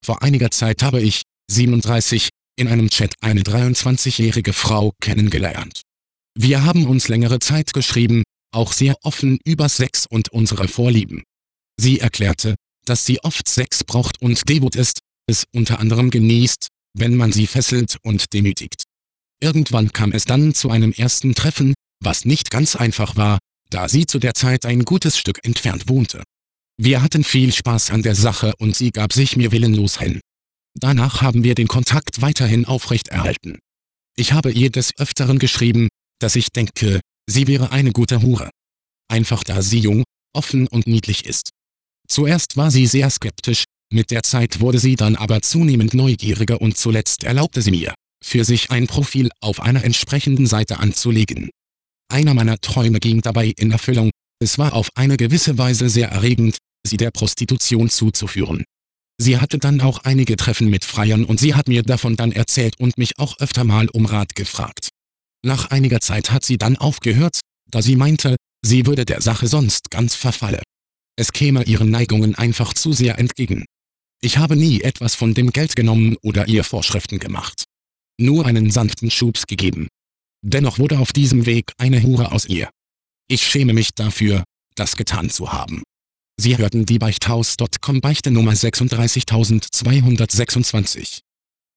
Vor einiger Zeit habe ich, 37, in einem Chat eine 23-jährige Frau kennengelernt. Wir haben uns längere Zeit geschrieben, auch sehr offen über Sex und unsere Vorlieben. Sie erklärte, dass sie oft Sex braucht und devot ist, es unter anderem genießt, wenn man sie fesselt und demütigt. Irgendwann kam es dann zu einem ersten Treffen, was nicht ganz einfach war, da sie zu der Zeit ein gutes Stück entfernt wohnte. Wir hatten viel Spaß an der Sache und sie gab sich mir willenlos hin. Danach haben wir den Kontakt weiterhin aufrechterhalten. Ich habe ihr des Öfteren geschrieben, dass ich denke, sie wäre eine gute Hure. Einfach da sie jung, offen und niedlich ist. Zuerst war sie sehr skeptisch, mit der Zeit wurde sie dann aber zunehmend neugieriger und zuletzt erlaubte sie mir, für sich ein Profil auf einer entsprechenden Seite anzulegen. Einer meiner Träume ging dabei in Erfüllung, es war auf eine gewisse Weise sehr erregend, sie der Prostitution zuzuführen. Sie hatte dann auch einige Treffen mit Freiern und sie hat mir davon dann erzählt und mich auch öfter mal um Rat gefragt. Nach einiger Zeit hat sie dann aufgehört, da sie meinte, sie würde der Sache sonst ganz verfalle. Es käme ihren Neigungen einfach zu sehr entgegen. Ich habe nie etwas von dem Geld genommen oder ihr Vorschriften gemacht. Nur einen sanften Schubs gegeben. Dennoch wurde auf diesem Weg eine Hure aus ihr. Ich schäme mich dafür, das getan zu haben. Sie hörten die Beichthaus.com Beichte Nummer 36226.